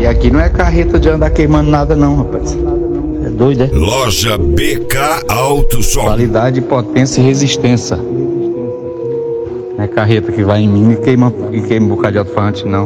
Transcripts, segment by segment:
E aqui não é carreta de andar queimando nada não, rapaz. É doido, é? Loja BK Alto Som. Qualidade, potência e resistência. Não é carreta que vai em mim e queima um bocado de alto-falante, não.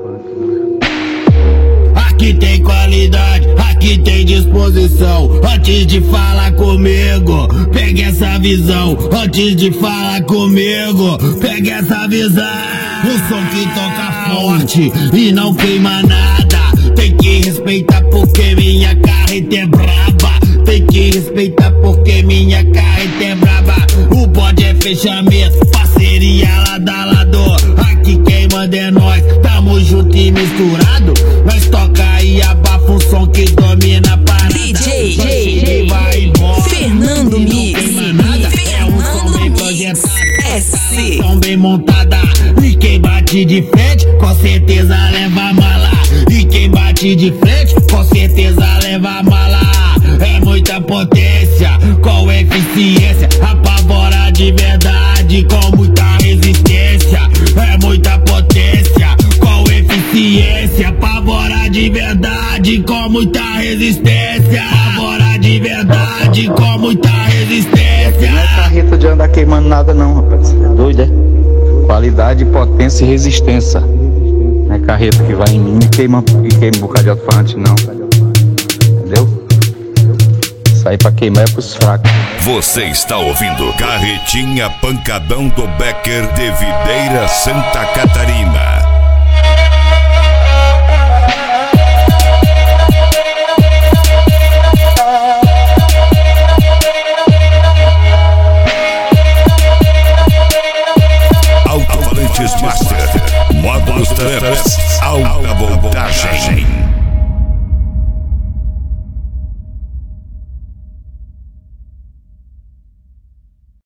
Aqui tem qualidade, aqui tem disposição. Antes de falar comigo, pegue essa visão. Antes de falar comigo, pegue essa visão. O som que toca forte e não queima nada. Tem que respeitar porque minha carreta é braba. Tem que respeitar porque minha carreta é braba. O bode é fechamento, parceria lado a lado. Aqui quem manda é nós, tamo junto e misturado. Nós toca e abafa o som que domina a parada. DJ Fernando Mix. É um som bem projetado, SC. som bem montada. E quem bate de frente, com certeza leva mala. E quem bate de frente, com certeza leva mala. É muita potência, com eficiência. Apavora de verdade, com muita resistência. É muita potência, com eficiência. Apavora de verdade, com muita resistência. Apavora de verdade, com muita resistência. Não é carreta de andar queimando nada não, rapaz. É doido, é? Qualidade, potência e resistência. Não é carreta que vai em mim e queima um bocado de alto-falante, não. Entendeu? Isso aí pra queimar é pros fracos. Você está ouvindo Carretinha Pancadão do Becker de Videira, Santa Catarina.